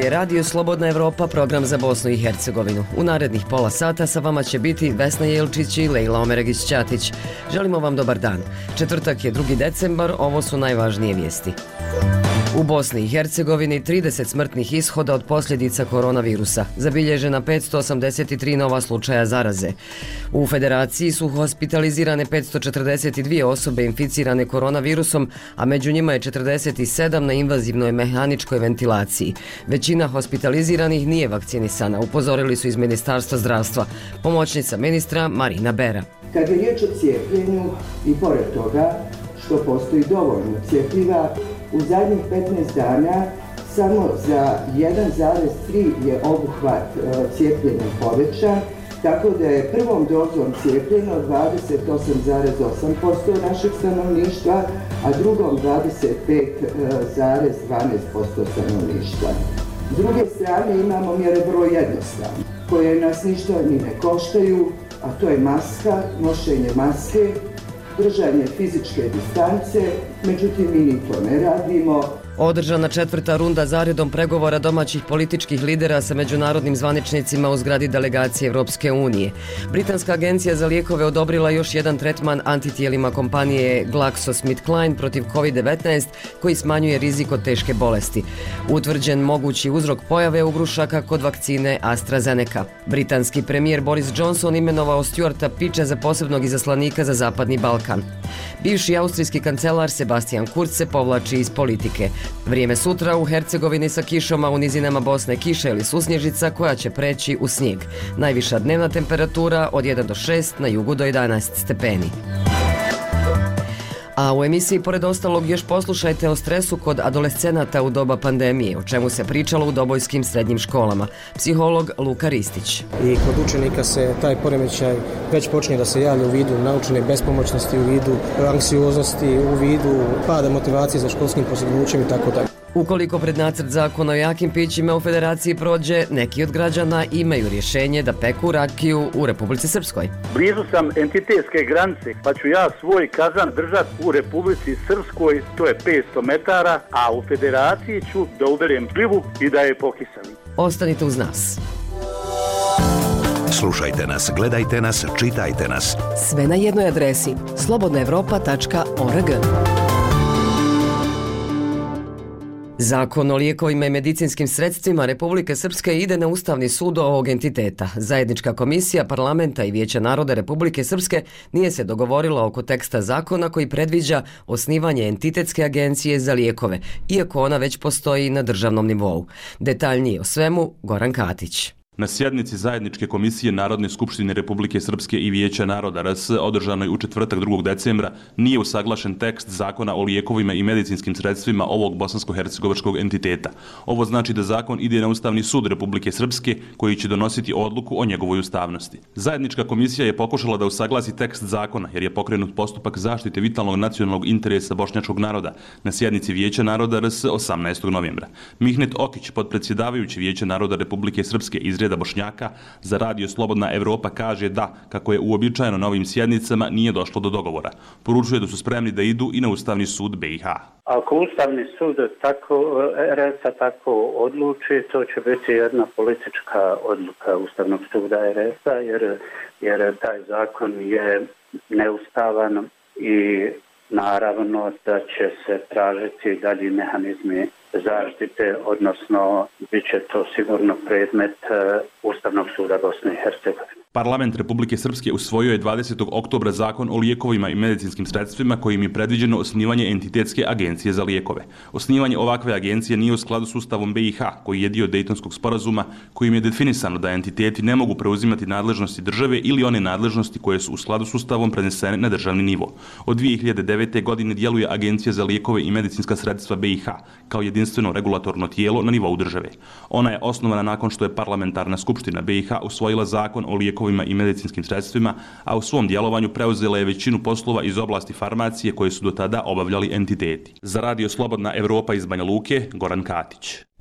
je Radio Slobodna Evropa, program za Bosnu i Hercegovinu. U narednih pola sata sa vama će biti Vesna Jelčić i Lejla Omeregić-Ćatić. Želimo vam dobar dan. Četvrtak je 2. decembar, ovo su najvažnije vijesti. U Bosni i Hercegovini 30 smrtnih ishoda od posljedica koronavirusa, zabilježena 583 nova slučaja zaraze. U Federaciji su hospitalizirane 542 osobe inficirane koronavirusom, a među njima je 47 na invazivnoj mehaničkoj ventilaciji. Većina hospitaliziranih nije vakcinisana, upozorili su iz Ministarstva zdravstva. Pomoćnica ministra Marina Bera. Kad je riječ o cijepljenju i pored toga što postoji dovoljno cjepiva, u zadnjih 15 dana samo za 1,3 je obuhvat cijepljenja povećan, tako da je prvom dozom cijepljeno 28,8% našeg stanovništva, a drugom 25,12% stanovništva. S druge strane imamo mjere vrlo jednostavne, koje nas ništa ni ne koštaju, a to je maska, nošenje maske, držanje fizičke distance, međutim mi ni to ne radimo. Održana 4. runda zaredom pregovora domaćih političkih lidera sa međunarodnim zvaničnicima u zgradi delegacije Evropske unije. Britanska agencija za lijekove odobrila još jedan tretman antitijelima kompanije GlaxoSmithKline protiv COVID-19 koji smanjuje rizik od teške bolesti. Utvrđen mogući uzrok pojave ugrušaka kod vakcine AstraZeneca. Britanski premijer Boris Johnson imenovao Stuarta Piča za posebnog izaslanika za Zapadni Balkan. Bivši austrijski kancelar Sebastian Kurz se povlači iz politike. Vrijeme sutra u Hercegovini sa kišom, a u nizinama Bosne kiša ili susnježica koja će preći u snijeg. Najviša dnevna temperatura od 1 do 6, na jugu do 11 stepeni. A u emisiji pored ostalog još poslušajte o stresu kod adolescenata u doba pandemije, o čemu se pričalo u dobojskim srednjim školama. Psiholog Luka Ristić. I kod učenika se taj poremećaj već počinje da se javlja u vidu naučene bespomoćnosti, u vidu anksioznosti, u vidu pada motivacije za školskim postignućem i tako dalje. Ukoliko pred nacrt zakona o jakim pićima u Federaciji prođe, neki od građana imaju rješenje da peku rakiju u Republici Srpskoj. Blizu sam entitetske granice, pa ću ja svoj kazan držati u Republici Srpskoj, to je 500 metara, a u Federaciji ću da uberem šljivu i da je pokiselim. Ostanite uz nas. Slušajte nas, gledajte nas, čitajte nas. Sve na jednoj adresi slobodnaevropa.org. Zakon o lijekovima i medicinskim sredstvima Republike Srpske ide na Ustavni sud ovog entiteta. Zajednička komisija Parlamenta i Vijeća naroda Republike Srpske nije se dogovorila oko teksta zakona koji predviđa osnivanje entitetske agencije za lijekove, iako ona već postoji na državnom nivou. Detaljnije o svemu Goran Katić. Na sjednici Zajedničke komisije Narodne skupštine Republike Srpske i Vijeća naroda RS održanoj u četvrtak 2. decembra nije usaglašen tekst zakona o lijekovima i medicinskim sredstvima ovog bosansko-hercegovačkog entiteta. Ovo znači da zakon ide na Ustavni sud Republike Srpske koji će donositi odluku o njegovoj ustavnosti. Zajednička komisija je pokušala da usaglasi tekst zakona jer je pokrenut postupak zaštite vitalnog nacionalnog interesa bošnjačkog naroda na sjednici Vijeća naroda RS 18. novembra. Mihnet Okić, podpredsjedavajući Vijeća naroda Republike Srpske iz reda Bošnjaka, za Radio Slobodna Evropa kaže da, kako je uobičajeno na ovim sjednicama, nije došlo do dogovora. Poručuje da su spremni da idu i na Ustavni sud BiH. Ako Ustavni sud RS tako odluči, to će biti jedna politička odluka Ustavnog suda RS jer taj zakon je neustavan i naravno da će se tražiti dalji mehanizmi zaštite, odnosno bit će to sigurno predmet Ustavnog suda Bosne i Hercegovine. Parlament Republike Srpske usvojio je 20. oktobra zakon o lijekovima i medicinskim sredstvima kojim je predviđeno osnivanje entitetske agencije za lijekove. Osnivanje ovakve agencije nije u skladu s Ustavom BiH, koji je dio Dejtonskog sporazuma, kojim je definisano da entiteti ne mogu preuzimati nadležnosti države ili one nadležnosti koje su u skladu s Ustavom prenesene na državni nivo. Od 2009. godine djeluje Agencija za lijekove i medicinska sredstva BiH kao jedinstveno regulatorno tijelo na nivou države. Ona je osnovana nakon što je Parlamentarna skupština BiH usvojila zakon o lijekovima i medicinskim sredstvima, a u svom djelovanju preuzela je većinu poslova iz oblasti farmacije koje su do tada obavljali entiteti. Za Radio Slobodna Evropa iz Banja Luke, Goran Katić.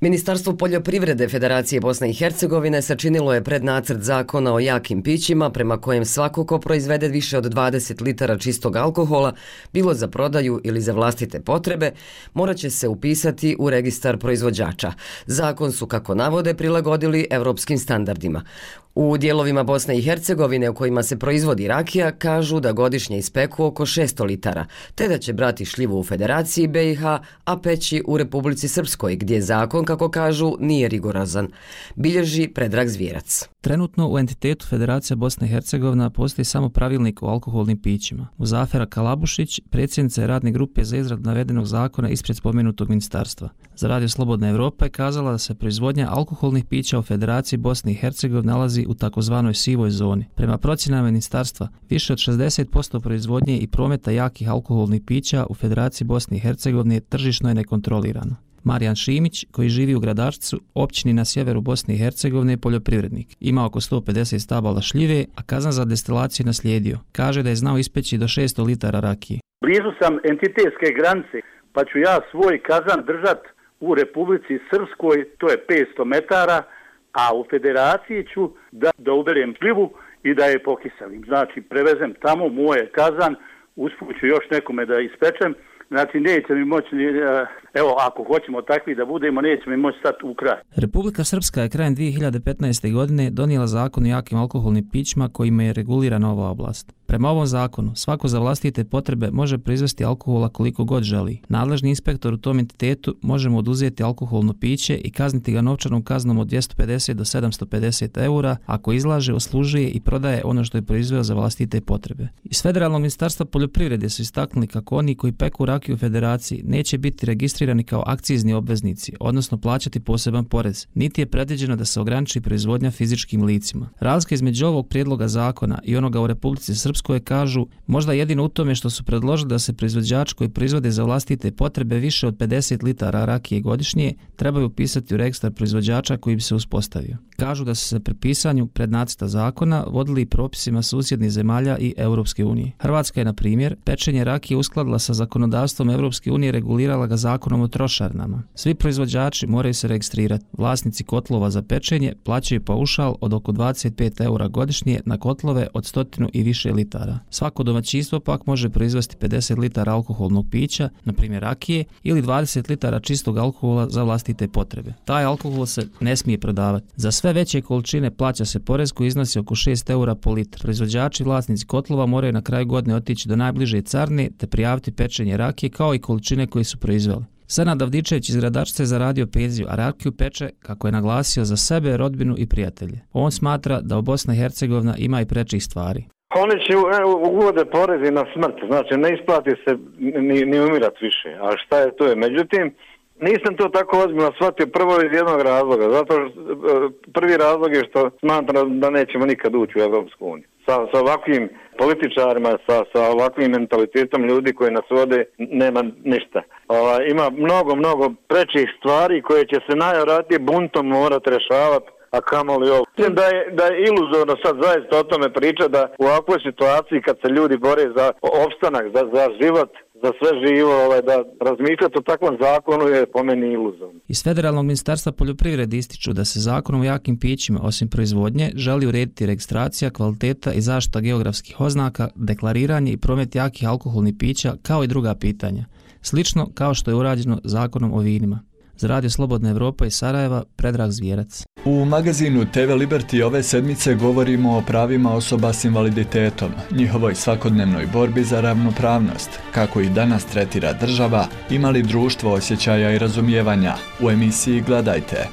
Ministarstvo poljoprivrede Federacije Bosne i Hercegovine sačinilo je prednacrt zakona o jakim pićima prema kojem svako ko proizvede više od 20 litara čistog alkohola, bilo za prodaju ili za vlastite potrebe, morat će se upisati u registar proizvođača. Zakon su, kako navode, prilagodili evropskim standardima. U dijelovima Bosne i Hercegovine u kojima se proizvodi rakija kažu da godišnje ispeku oko 600 litara, te da će brati šljivu u Federaciji BiH, a peći u Republici Srpskoj, gdje zakon, kako kažu, nije rigorozan. Bilježi Predrag Zvjerac. Trenutno u entitetu Federacija Bosna i Hercegovina postoji samo pravilnik o alkoholnim pićima. Muzafera Kalabušić, predsjednica je radne grupe za izradu navedenog zakona ispred spomenutog ministarstva. Za Radio Slobodna Evropa je kazala da se proizvodnja alkoholnih pića u Federaciji Bosne i Hercegovine nalazi u takozvanoj sivoj zoni. Prema procjenama ministarstva, više od 60% proizvodnje i prometa jakih alkoholnih pića u Federaciji Bosne i Hercegovine tržišno je nekontrolirano. Marijan Šimić, koji živi u Gradačcu, općini na sjeveru Bosne i Hercegovine, je poljoprivrednik. Ima oko 150 stabala šljive, a kazan za destilaciju naslijedio. Kaže da je znao ispeći do 600 litara rakije. Blizu sam entitetske granice, pa ću ja svoj kazan držat u Republici Srpskoj, to je 500 metara, a u Federaciji ću da uberem šljivu i da je pokiselim. Znači, prevezem tamo moje kazan, usput ću još nekome da ispečem. Znači, neće mi moći, evo, ako hoćemo takvi da budemo, neće mi moći stati u kraj. Republika Srpska je krajem 2015. godine donijela zakon o jakim alkoholnim pićima kojima je regulirana ova oblast. Prema ovom zakonu, svako za vlastite potrebe može proizvesti alkohola koliko god želi. Nadležni inspektor u tom entitetu može mu oduzeti alkoholno piće i kazniti ga novčanom kaznom od 250 do 750 eura ako izlaže, oslužuje i prodaje ono što je proizveo za vlastite potrebe. Iz Federalnog ministarstva poljoprivrede su istaknuli kako oni koji peku rakiju u Federaciji neće biti registrirani kao akcizni obveznici, odnosno plaćati poseban porez, niti je predviđeno da se ograniči proizvodnja fizičkim licima. Razlika između ovog prijedloga zakona i onoga u Republici Srpskoj kažu možda jedino u tome što su predložili da se proizvođači koji proizvode za vlastite potrebe više od 50 litara rakije godišnje trebaju upisati u registar proizvođača koji bi se uspostavio. Kažu da su se pri pisanju prednacrta zakona vodili propisima susjednih zemalja i Europske unije. Hrvatska je, na primjer, pečenje rakije uskladila sa zakonodavstvom Europske unije, regulirala ga zakonom o trošarinama. Svi proizvođači moraju se registrirati. Vlasnici kotlova za pečenje plaćaju paušal od oko 25 eura godišnje na kotlove od 100 i više litara. Svako domaćinstvo pak može proizvesti 50 litara alkoholnog pića, na primjer rakije, ili 20 litara čistog alkohola za vlastite potrebe. Taj alkohol se ne smije prodavati. Za sve veće količine plaća se porez koji iznosi oko 6 eura po litru. Proizvođači i vlasnici kotlova moraju na kraju godine otići do najbliže carine te prijaviti pečenje rakije kao i količine koje su proizveli. Senad Avdičević iz Gradačca je zaradio penziju, a rakiju peče, kako je naglasio, za sebe, rodbinu i prijatelje. On smatra da u Bosna i Hercegovina ima i prečih stvari. Oni će uvode porezi na smrt, znači ne isplati se ni umirat više, a šta je to je. Međutim, nisam to tako ozbiljno shvatio prvo iz jednog razloga, zato što prvi razlog je što smatram da nećemo nikad ući u Evropsku uniju. Sa ovakvim političarima, sa ovakvim mentalitetom ljudi koji nas vode, nema ništa. Ima mnogo prečih stvari koje će se najvjerojatnije buntom morati rješavati, a kamoli ovo. Mislim da je iluzorno sad zaista o tome priča da u ovakvoj situaciji kad se ljudi bore za opstanak, za život, za sve živo, da razmišljati o takvom zakonu je po meni iluzorno. Iz Federalnog ministarstva poljoprivrede ističu da se zakonom o jakim pićima, osim proizvodnje, želi urediti registracija, kvaliteta i zaštita geografskih oznaka, deklariranje i promet jakih alkoholnih pića, kao i druga pitanja. Slično kao što je urađeno zakonom o vinima. Za Radio Slobodna Evropa iz Sarajeva, Predrag Zvjerac. U magazinu TV Liberty ove sedmice govorimo o pravima osoba s invaliditetom, njihovoj svakodnevnoj borbi za ravnopravnost, kako ih danas tretira država, ima li društvo osjećaja i razumijevanja. U emisiji Gledajte.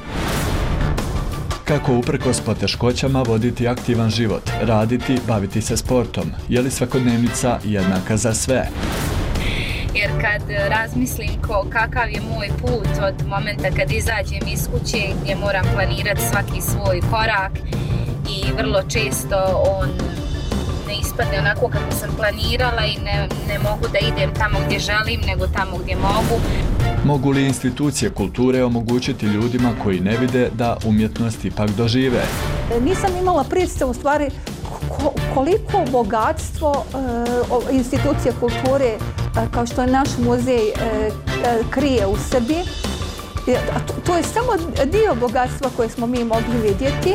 Kako uprkos poteškoćama voditi aktivan život, raditi, baviti se sportom, je li svakodnevnica jednaka za sve? Jer kad razmislim kakav je moj put od momenta kad izađem iz kuće gdje moram planirati svaki svoj korak i vrlo često on ne ispadne onako kako sam planirala i ne mogu da idem tamo gdje želim nego tamo gdje mogu. Mogu li institucije kulture omogućiti ljudima koji ne vide da umjetnost ipak dožive? Nisam imala predstavu u stvari koliko bogatstvo institucije kulture kao što je naš muzej krije u sebi. To je samo dio bogatstva koje smo mi mogli vidjeti.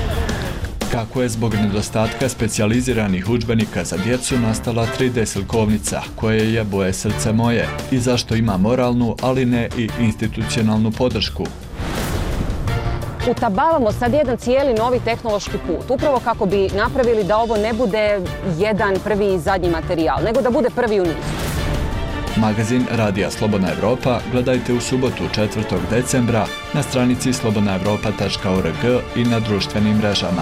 Kako je zbog nedostatka specijaliziranih udžbenika za djecu nastala 3D slikovnica koje je Boje srce moje i zašto ima moralnu, ali ne i institucionalnu podršku. Utabavamo sad jedan cijeli novi tehnološki put, upravo kako bi napravili da ovo ne bude jedan prvi i zadnji materijal, nego da bude prvi u nizu. Magazin Radija Slobodna Evropa gledajte u subotu 4. decembra na stranici slobodnaevropa.org i na društvenim mrežama.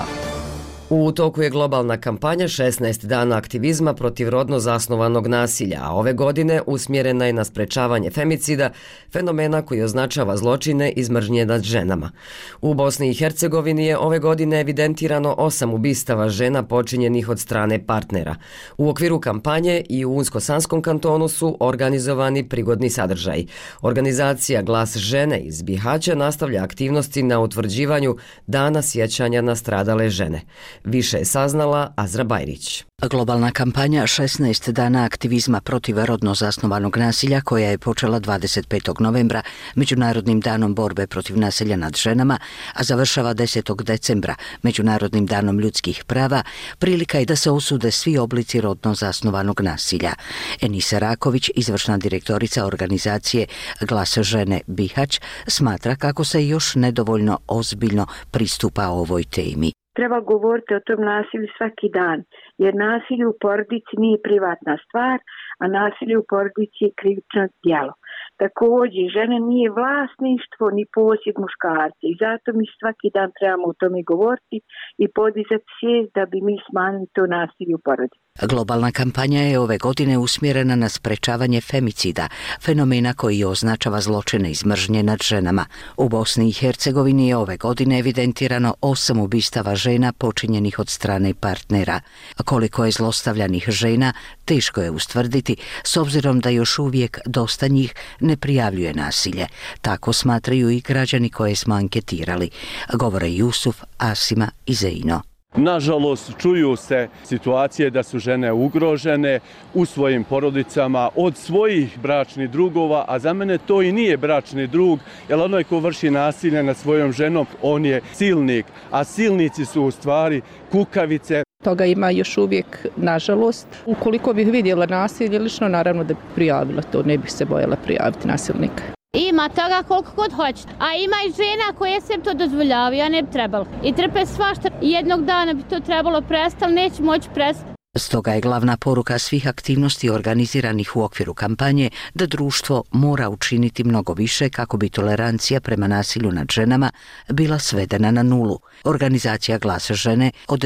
U toku je globalna kampanja 16 dana aktivizma protiv rodno zasnovanog nasilja, a ove godine usmjerena je na sprečavanje femicida, fenomena koji označava zločine iz mržnje nad ženama. U Bosni i Hercegovini je ove godine evidentirano 8 ubistava žena počinjenih od strane partnera. U okviru kampanje i u Unsko-Sanskom kantonu su organizovani prigodni sadržaji. Organizacija Glas žene iz Bihaća nastavlja aktivnosti na utvrđivanju Dana sjećanja na stradale žene. Više je saznala Azra Bajrić. Globalna kampanja 16 dana aktivizma protiv rodno zasnovanog nasilja koja je počela 25. novembra Međunarodnim danom borbe protiv nasilja nad ženama, a završava 10. decembra Međunarodnim danom ljudskih prava, prilika je da se osude svi oblici rodno zasnovanog nasilja. Enisa Raković, izvršna direktorica organizacije Glas žene Bihać, smatra kako se još nedovoljno ozbiljno pristupa ovoj temi. Treba govoriti o tom nasilju svaki dan, jer nasilje u porodici nije privatna stvar, a nasilje u porodici je krivično djelo. Također, žena nije vlasništvo ni posjed muškarca i zato mi svaki dan trebamo o tome govoriti i podizati svijest da bi mi smanjili to nasilje u porodici. Globalna kampanja je ove godine usmjerena na sprečavanje femicida, fenomena koji označava zločine iz mržnje nad ženama. U Bosni i Hercegovini je ove godine evidentirano 8 ubistava žena počinjenih od strane partnera. Koliko je zlostavljanih žena, teško je ustvrditi, s obzirom da još uvijek dosta njih ne prijavljuje nasilje. Tako smatraju i građani koje smo anketirali, govore Jusuf, Asima i Zeino. Nažalost, čuju se situacije da su žene ugrožene u svojim porodicama od svojih bračnih drugova, a za mene to i nije bračni drug, jer onaj ko vrši nasilje nad svojom ženom, on je silnik, a silnici su u stvari kukavice. Toga ima još uvijek, nažalost. Ukoliko bih vidjela nasilje, lično naravno da bih prijavila to, ne bih se bojala prijaviti nasilnika. Ima toga koliko god hoćete, a ima i žena koje se to dozvoljavaju, a ne bi trebalo. I trpe svašta, jednog dana bi to trebalo prestati, ali neće moći prestati. Stoga je glavna poruka svih aktivnosti organiziranih u okviru kampanje da društvo mora učiniti mnogo više kako bi tolerancija prema nasilju nad ženama bila svedena na nulu. Organizacija Glas žene od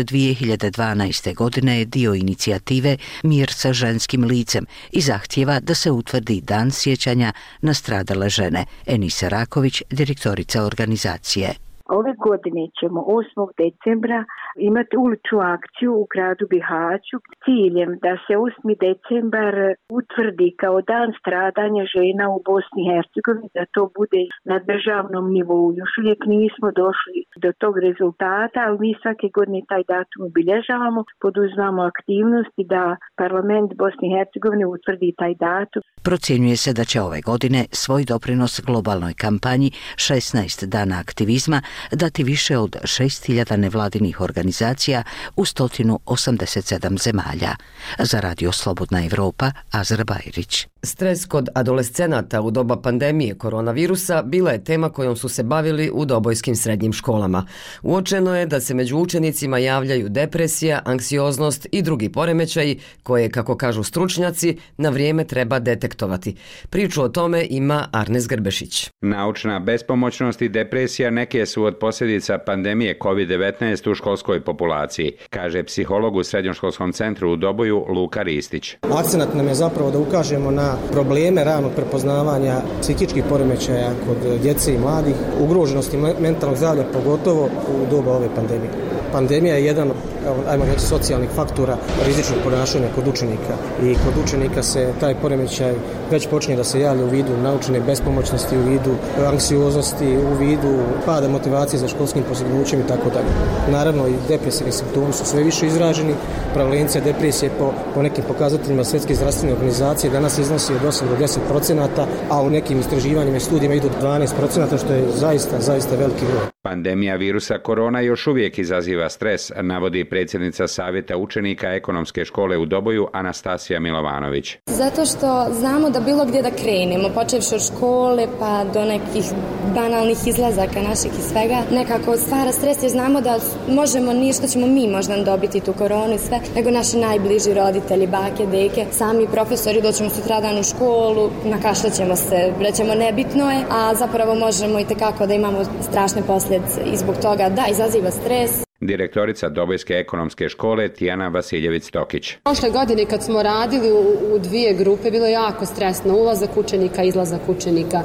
2012. godine je dio inicijative Mir sa ženskim licem i zahtijeva da se utvrdi dan sjećanja na stradale žene. Enisa Raković, direktorica organizacije. Ove godine ćemo 8. decembra imati uličnu akciju u gradu Bihaću s ciljem da se 8. decembar utvrdi kao dan stradanja žena u Bosni i Hercegovini, da to bude na državnom nivou. Još uvijek nismo došli do tog rezultata, ali mi svake godine taj datum obilježavamo, poduzimamo aktivnosti da parlament Bosne i Hercegovine utvrdi taj datum. Procjenjuje se da će ove godine svoj doprinos globalnoj kampanji 16 dana aktivizma dati više od 6.000 nevladinih organizacija u 187 zemalja. Za Radio Slobodna Evropa, Azra Bajrić. Stres kod adolescenata u doba pandemije koronavirusa bila je tema kojom su se bavili u dobojskim srednjim školama. Uočeno je da se među učenicima javljaju depresija, anksioznost i drugi poremećaji koje, kako kažu stručnjaci, na vrijeme treba detektovati. Priču o tome ima Arnes Grbešić. Naučna bespomoćnost i depresija neke su od posljedica pandemije COVID-19 u školskoj populaciji, kaže psiholog u Srednjoškolskom centru u Doboju Luka Ristić. Akcenat nam je zapravo da ukažemo na probleme ranog prepoznavanja psihičkih poremećaja kod djece i mladih, ugroženosti mentalnog zdravlja, pogotovo u doba ove pandemije. Pandemija je jedan ajmo reći, socijalnih faktora rizičnog ponašanja kod učenika. I kod učenika se taj poremećaj već počinje da se javlja u vidu naučene bespomoćnosti, u vidu anksioznosti, u vidu pada motivacije za školskim postignućem i tako dalje. Naravno i depresivni simptomi su sve više izraženi. Prevalencija depresije po nekim pokazateljima Svjetske zdravstvene organizacije danas iznosi od 8 do 10%, a u nekim istraživanjima i studijima idu 12%, što je zaista veliki broj. Pandemija virusa korona još uvijek izaziva stres, navodi predsjednica Savjeta učenika Ekonomske škole u Doboju Anastasija Milovanović. Zato što znamo da bilo gdje da krenemo, počevši od škole pa do nekih banalnih izlazaka naših i svega, nekako stvara stres jer znamo da možemo ništa ćemo mi možda dobiti tu koronu i sve, nego naši najbliži roditelji, bake, deke, sami profesori, doćemo sutradan u školu, nakašljaćemo se, rećemo nebitno je, a zapravo možemo i tekako da imamo strašne posljedice i zbog toga da izaziva stres. Direktorica Dobojske ekonomske škole Tijana Vasiljević-Tokić. Prošle godine kad smo radili u dvije grupe, bilo je jako stresno. Ulazak učenika, izlazak učenika,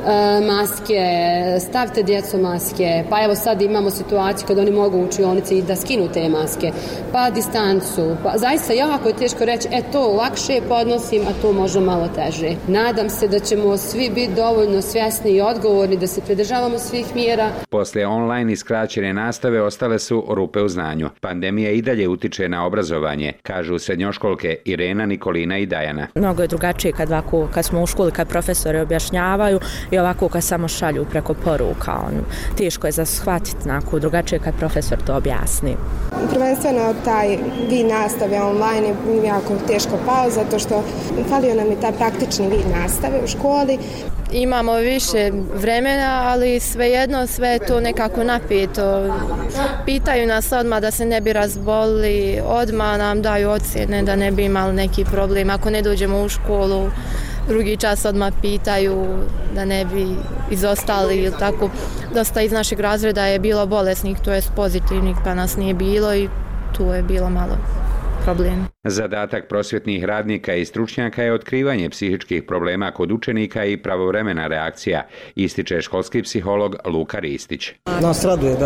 maske, stavite djecu maske, pa evo sad imamo situaciju kad oni mogu u učionici i da skinu te maske, pa distancu. Pa zaista jako je teško reći, to lakše podnosim, a to možda malo teže. Nadam se da ćemo svi biti dovoljno svjesni i odgovorni da se pridržavamo svih mjera. Poslije online i skraćene nastave ostale su rupe u znanju. Pandemija i dalje utiče na obrazovanje, kažu srednjoškolke Irena, Nikolina i Dajana. Mnogo je drugačije kad smo u školi, kad profesori objašnjavaju i ovako kad samo šalju preko poruka. Teško je za shvatiti, drugačije kad profesor to objasni. Prvenstveno taj vid nastave online je jako teško pao, zato što falio nam je taj praktični vid nastave u školi. Imamo više vremena, ali svejedno sve je to nekako napeto. Pitaju nas odmah da se ne bi razbolili, odmah nam daju ocjene da ne bi imali neki problem. Ako ne dođemo u školu, drugi čas odmah pitaju da ne bi izostali ili tako. Dosta iz našeg razreda je bilo bolesnih, to je pozitivnih, pa nas nije bilo i tu je bilo malo problem. Zadatak prosvjetnih radnika i stručnjaka je otkrivanje psihičkih problema kod učenika i pravovremena reakcija, ističe školski psiholog Luka Ristić. Nas raduje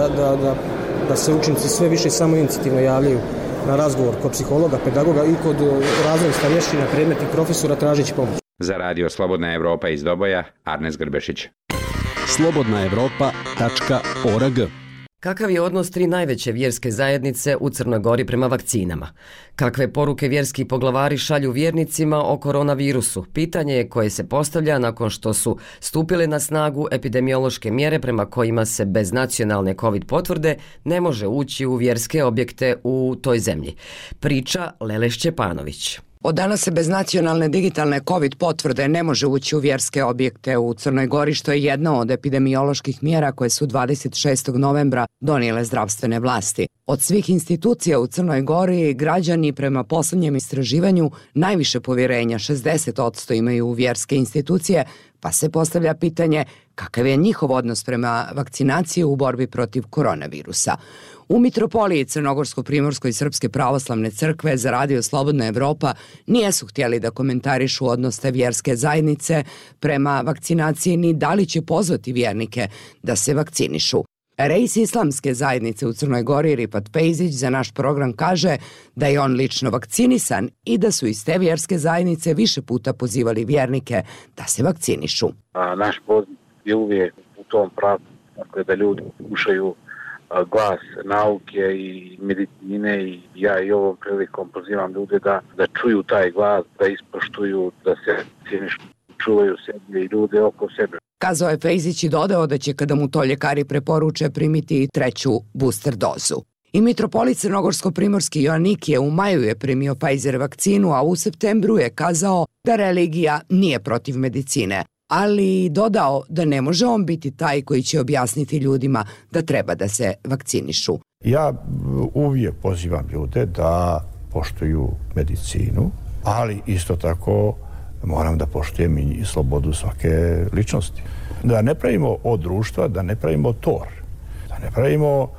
da se učenici sve više samoinicijativno javljaju na razgovor kod psihologa, pedagoga i kod razrednih starješina, predmetnih profesora tražeći pomoć. Za radio Slobodna Evropa iz Doboja, Arnes Grbešić. slobodnaevropa.org. Kakav je odnos 3 najveće vjerske zajednice u Crnoj Gori prema vakcinama? Kakve poruke vjerski poglavari šalju vjernicima o koronavirusu? Pitanje je koje se postavlja nakon što su stupile na snagu epidemiološke mjere prema kojima se bez nacionalne COVID potvrde ne može ući u vjerske objekte u toj zemlji. Priča Lele Šćepanović. Od danas se bez nacionalne digitalne COVID potvrde ne može ući u vjerske objekte u Crnoj Gori, što je jedna od epidemioloških mjera koje su 26. novembra donijele zdravstvene vlasti. Od svih institucija u Crnoj Gori građani prema posljednjem istraživanju najviše povjerenja, 60% imaju u vjerske institucije, pa se postavlja pitanje kakav je njihov odnos prema vakcinaciji u borbi protiv koronavirusa. U Mitropoliji Crnogorsko-Primorskoj Srpske pravoslavne crkve za radio Slobodna Evropa nijesu htjeli da komentarišu odnos te vjerske zajednice prema vakcinaciji ni da li će pozvati vjernike da se vakcinišu. Rejs islamske zajednice u Crnoj Gori Rifat Pejzić za naš program kaže da je on lično vakcinisan i da su iz te vjerske zajednice više puta pozivali vjernike da se vakcinišu. Naš poziv je uvijek u tom pravcu, dakle, da ljudi slušaju glas nauke i medicine i ja i ovom prilikom pozivam ljude da čuju taj glas, da ispoštuju, da se vakcinišu, čuvaju sebe i ljude oko sebe. Kazao je Fejzić i dodao da će kada mu to ljekari preporuče primiti i 3. booster dozu. I mitropolit Crnogorsko-Primorski Joannikije u maju je primio Pfizer vakcinu, a u septembru je kazao da religija nije protiv medicine, ali dodao da ne može on biti taj koji će objasniti ljudima da treba da se vakcinišu. Ja uvijek pozivam ljude da poštuju medicinu, ali isto tako moram da poštujem i slobodu svake ličnosti. Da ne pravimo od društva, da ne pravimo tor, da ne pravimo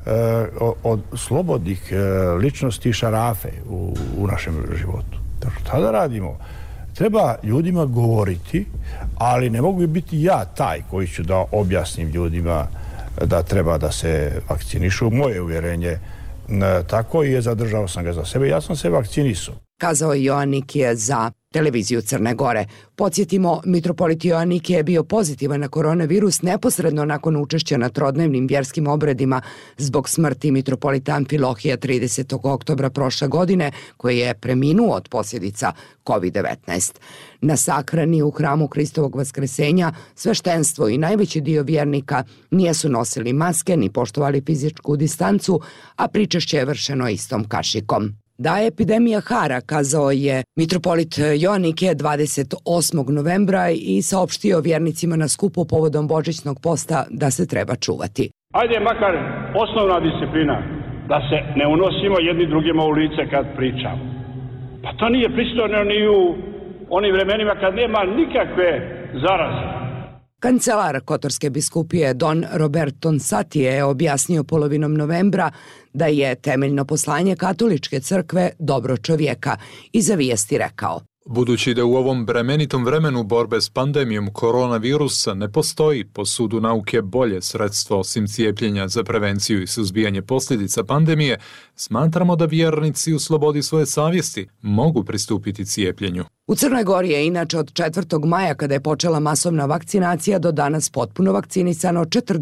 od slobodnih ličnosti šarafe u našem životu. Šta da radimo? Treba ljudima govoriti, ali ne mogu biti ja taj koji ću da objasnim ljudima da treba da se vakcinišu. Moje uvjerenje tako i zadržao sam ga za sebe. Ja sam se vakcinisao. Kazao je Joannikije za televiziju Crne Gore. Podsjetimo, mitropolit Joannikije je bio pozitivan na koronavirus neposredno nakon učešća na trodnevnim vjerskim obredima zbog smrti mitropolita Amfilohija 30. oktobra prošle godine, koji je preminuo od posljedica COVID-19. Na sahrani u hramu Hristovog Vaskresenja sveštenstvo i najveći dio vjernika nisu nosili maske ni poštovali fizičku distancu, a pričešće je vršeno istom kašikom. Da je epidemija hara, kazao je mitropolit Joannikije 28. novembra i saopštio vjernicima na skupu povodom božićnog posta da se treba čuvati. Ajde makar osnovna disciplina, da se ne unosimo jedni drugima u lice kad pričamo. Pa to nije pristojno ni u onim vremenima kad nema nikakve zaraze. Kancelar Kotorske biskupije Don Robert Tonsati je objasnio polovinom novembra da je temeljno poslanje katoličke crkve dobro čovjeka i za vijesti rekao: Budući da u ovom bremenitom vremenu borbe s pandemijom koronavirusa ne postoji po sudu nauke bolje sredstvo osim cijepljenja za prevenciju i suzbijanje posljedica pandemije, smatramo da vjernici u slobodi svoje savjesti mogu pristupiti cijepljenju. U Crnoj Gori je inače od 4. maja, kada je počela masovna vakcinacija, do danas potpuno vakcinisano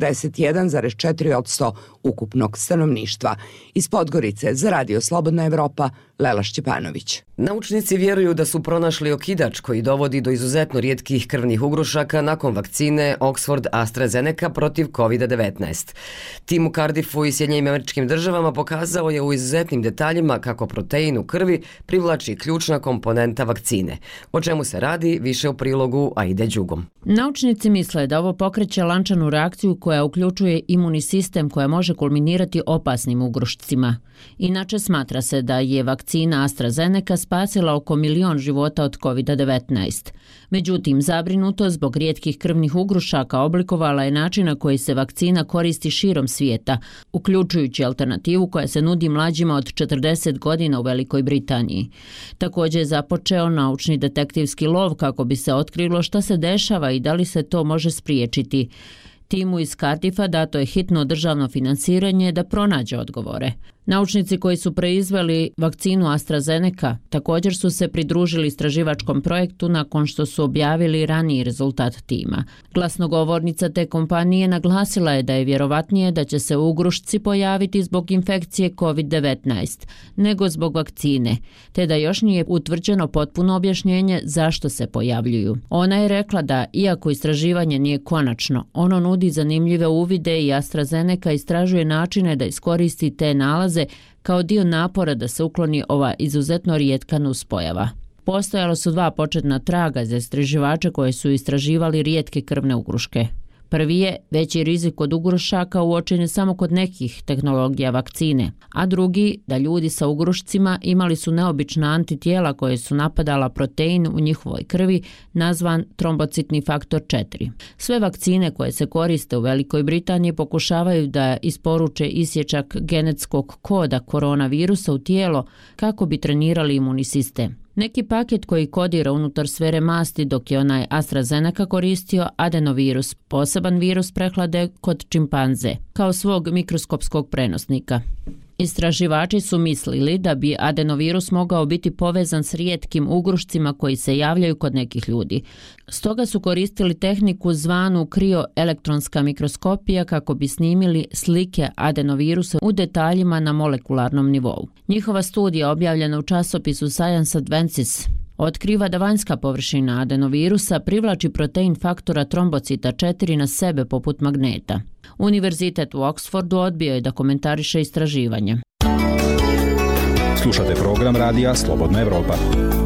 41,4% ukupnog stanovništva. Iz Podgorice za Radio Slobodna Evropa, Lela Šćepanović. Naučnici vjeruju da su pronašli okidač koji dovodi do izuzetno rijetkih krvnih ugrušaka nakon vakcine Oxford AstraZeneca protiv COVID-19. Tim u Cardiffu i Sjedinjenim Američkim Državama pokazao je u izuzetnim detaljima kako protein u krvi privlači ključna komponenta vakcine. O čemu se radi, više u prilogu Aide Đugom. Naučnici misle da ovo pokreće lančanu reakciju koja uključuje imunni sistem koja može kulminirati opasnim ugrušcima. Inače, smatra se da je vakcina AstraZeneca spasila oko 1 milion života od COVID-19. Međutim, zabrinuto zbog rijetkih krvnih ugrušaka oblikovala je način na koji se vakcina koristi širom svijeta, uključujući alternativu koja se nudi mlađima od 40 godina u Velikoj Britaniji. Također je započeo naučni detektivski lov kako bi se otkrilo šta se dešava i da li se to može spriječiti. Timu iz Cardiffa dato je hitno državno finansiranje da pronađe odgovore. Naučnici koji su proizveli vakcinu AstraZeneca također su se pridružili istraživačkom projektu nakon što su objavili raniji rezultat tima. Glasnogovornica te kompanije naglasila je da je vjerovatnije da će se ugrušci pojaviti zbog infekcije COVID-19 nego zbog vakcine, te da još nije utvrđeno potpuno objašnjenje zašto se pojavljuju. Ona je rekla da, iako istraživanje nije konačno, ono nudi zanimljive uvide i AstraZeneca istražuje načine da iskoristi te nalaze kao dio napora da se ukloni ova izuzetno rijetka nuspojava. Postojalo su 2 početna traga za istraživače koje su istraživali rijetke krvne ugruške. Prvi je veći rizik od ugrušaka uočen je samo kod nekih tehnologija vakcine, a drugi da ljudi sa ugrušcima imali su neobična antitijela koje su napadala protein u njihovoj krvi nazvan trombocitni faktor 4. Sve vakcine koje se koriste u Velikoj Britaniji pokušavaju da isporuče isječak genetskog koda koronavirusa u tijelo kako bi trenirali imunni sistem. Neki paket koji kodira unutar sfere masti, dok je onaj AstraZeneca koristio adenovirus, poseban virus prehlade kod čimpanze, kao svog mikroskopskog prenosnika. Istraživači su mislili da bi adenovirus mogao biti povezan s rijetkim ugrušcima koji se javljaju kod nekih ljudi. Stoga su koristili tehniku zvanu krioelektronska mikroskopija kako bi snimili slike adenovirusa u detaljima na molekularnom nivou. Njihova studija, objavljena u časopisu Science Advances, otkriva da vanjska površina adenovirusa privlači protein faktora trombocita 4 na sebe poput magneta. Univerzitet u Oxfordu odbio je da komentariše istraživanje. Slušate program radija Slobodna Evropa.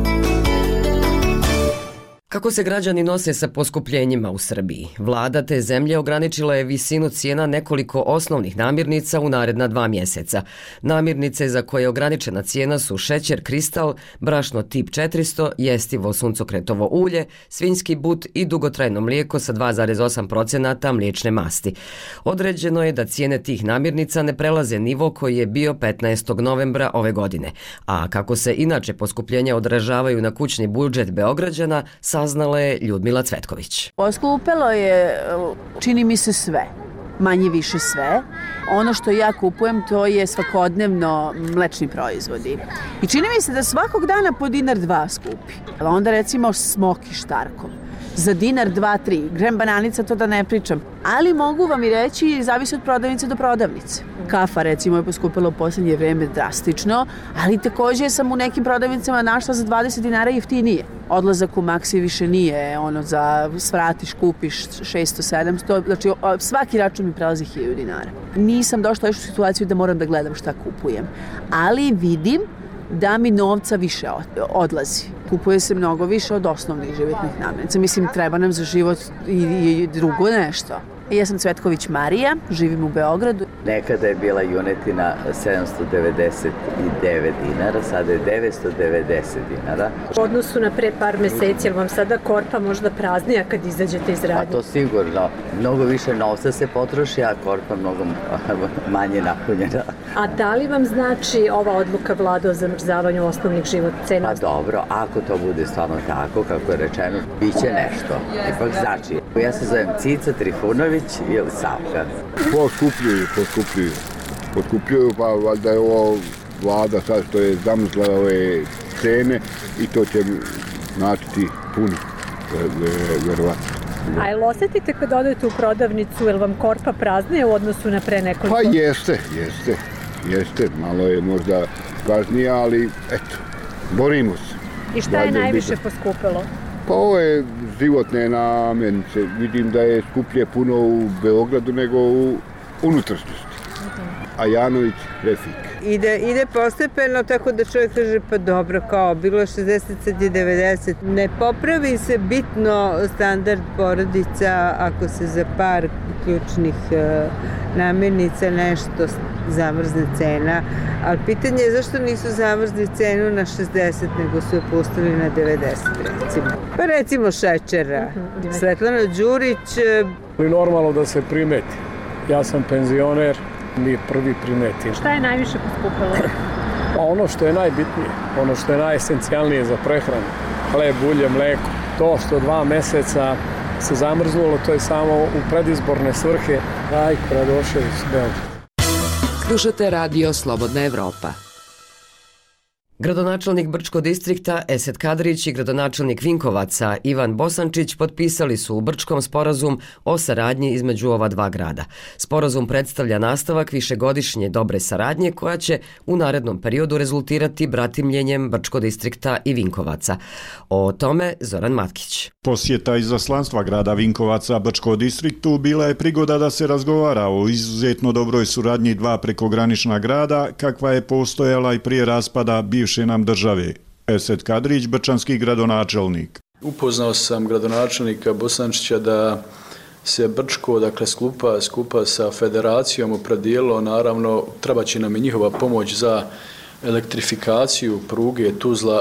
Kako se građani nose sa poskupljenjima u Srbiji? Vlada te zemlje ograničila je visinu cijena nekoliko osnovnih namirnica u naredna 2 mjeseca. Namirnice za koje je ograničena cijena su šećer kristal, brašno tip 400, jestivo suncokretovo ulje, svinjski but i dugotrajno mlijeko sa 2,8% mliječne masti. Određeno je da cijene tih namirnica ne prelaze nivo koji je bio 15. novembra ove godine. A kako se inače poskupljenja odražavaju na kućni budžet Beograđana, saznala je Ljudmila Cvetković. Poskupelo je, čini mi se, sve. manje više sve. Ono što ja kupujem to je svakodnevno mlečni proizvodi. I čini mi se da svakog dana po $1-2 skupi. Onda recimo smoki štarkom. Za $1-2-3. Grem bananica, to da ne pričam. Ali mogu vam i reći, zavisi od prodavnice do prodavnice. Kafa recimo je poskupila u posljednje vreme drastično, ali također sam u nekim prodavnicama našla za $20 jeftinije. Odlazak u Maxi više nije ono za svratiš, kupiš 600-700, znači svaki račun mi prelazi $1000. Nisam došla još u situaciju da moram da gledam šta kupujem, ali vidim da mi novca više odlazi. Kupuje se mnogo više od osnovnih životnih namirnica. Mislim, treba nam za život i drugo nešto. Ja sam Cvetković Marija, živim u Beogradu. Nekada je bila junetina $799, sada je $990. U odnosu na pre par meseci, je li vam sada korpa možda praznija kad izađete iz radnje? Pa to sigurno. Mnogo više novca se potroši, a korpa mnogo manje napunjena. A da li vam znači ova odluka Vlade o zamrzavanju osnovnih životnih cena? Pa dobro, ako to bude stvarno tako, kako je rečeno, bit će nešto. Ipak znači, ja se zovem Cica Trifunović ili Savka. Poskupljuju, pa valjda je ovo Vlada sad što je zamrzla ove cene i to će značiti puno, verovatno. A jel osjetite kad odete u prodavnicu, je li vam korpa praznije u odnosu na pre nekoliko? Pa jeste, malo je možda praznija, ali eto, borimo se. I šta je najviše poskupilo? Pa ovo je životne namirnice. Vidim da je skuplje puno u Beogradu nego u unutrašnjosti. A Janović, Refik. Ide postepeno, tako da čovjek kaže pa dobro, kao bilo je 60, sad je 90. Ne popravi se bitno standard porodica ako se za par ključnih namirnica nešto zamrzne cena. Ali pitanje je zašto nisu zamrzli cenu na 60, nego su je pustili na 90, recimo. Pa recimo šećera. Svetlana Đurić. Normalno da se primeti. Ja sam penzioner, mi prvi primetimo. Šta je najviše poskupilo? Pa ono što je najbitnije, ono što je najesencijalnije za prehranu. Hleb, ulje, mleko. To što 2 meseca se zamrznulo, to je samo u predizborne svrhe. Rajko Radošević, Beograd. Slušate radio Slobodna Evropa. Gradonačelnik Brčko distrikta Esed Kadrić i gradonačelnik Vinkovaca Ivan Bosančić potpisali su u Brčkom sporazum o saradnji između ova dva grada. Sporazum predstavlja nastavak višegodišnje dobre saradnje koja će u narednom periodu rezultirati bratimljenjem Brčko distrikta i Vinkovaca. O tome Zoran Matkić. Posjeta izaslanstva grada Vinkovaca Brčko distriktu bila je prigoda da se razgovara o izuzetno dobroj suradnji dva prekogranična grada kakva je postojala i prije raspada bivše nam države. Esed Kadrić, brčanski gradonačelnik. Upoznao sam gradonačelnika Bosančića da se Brčko, dakle skupa sa federacijom opredijelilo, naravno treba će nam i njihova pomoć za elektrifikaciju pruge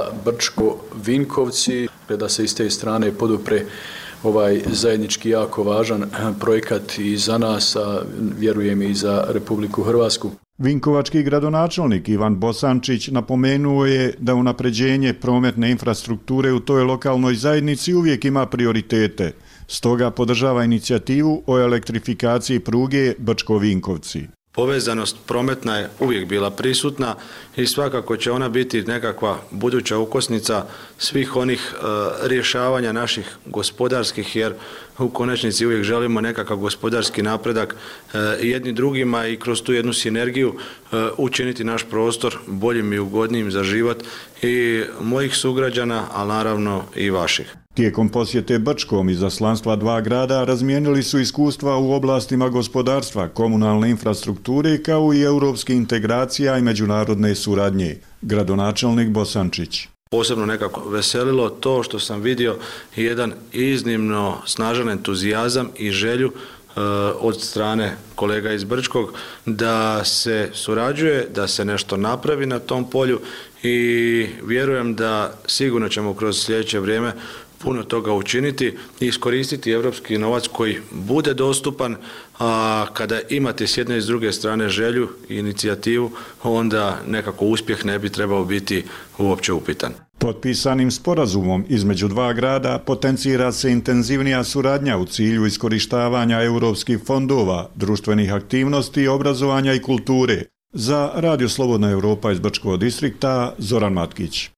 Tuzla-Brčko-Vinkovci, da se iz te strane podupre ovaj zajednički jako važan projekat i za nas, a vjerujem i za Republiku Hrvatsku. Vinkovački gradonačelnik Ivan Bosančić napomenuo je da unapređenje prometne infrastrukture u toj lokalnoj zajednici uvijek ima prioritete. Stoga podržava inicijativu o elektrifikaciji pruge Brčko-Vinkovci. Povezanost prometna je uvijek bila prisutna i svakako će ona biti nekakva buduća ukosnica svih onih rješavanja naših gospodarskih, jer u konačnici uvijek želimo nekakav gospodarski napredak jedni drugima i kroz tu jednu sinergiju učiniti naš prostor boljim i ugodnijim za život i mojih sugrađana, ali naravno i vaših. Tijekom posjete Brčkom izaslanstva dva grada razmijenili su iskustva u oblastima gospodarstva, komunalne infrastrukture kao i europske integracija i međunarodne suradnje. Gradonačelnik Bosančić. Posebno nekako veselilo to što sam vidio jedan iznimno snažan entuzijazam i želju od strane kolega iz Brčkog da se surađuje, da se nešto napravi na tom polju i vjerujem da sigurno ćemo kroz sljedeće vrijeme puno toga učiniti i iskoristiti evropski novac koji bude dostupan, a kada imate s jedne i s druge strane želju i inicijativu, onda nekako uspjeh ne bi trebao biti uopće upitan. Potpisanim sporazumom između dva grada potencira se intenzivnija suradnja u cilju iskorištavanja europskih fondova, društvenih aktivnosti, obrazovanja i kulture. Za Radio Slobodna Evropa iz Brčkog distrikta, Zoran Matkić.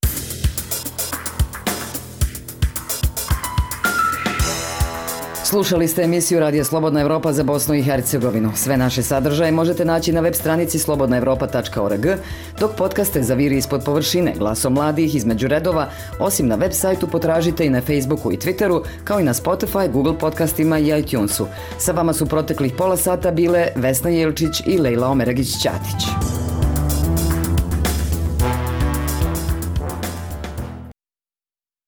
Slušali ste emisiju Radija Slobodna Evropa za Bosnu i Hercegovinu. Sve naše sadržaje možete naći na web stranici slobodnaevropa.org, dok podcaste za Viri ispod površine, Glasom mladih, Između redova, osim na web sajtu potražite i na Facebooku i Twitteru, kao i na Spotify, Google podcastima i iTunesu. Sa vama su proteklih pola sata bile Vesna Jelčić i Lejla Omeragić-Ćatić.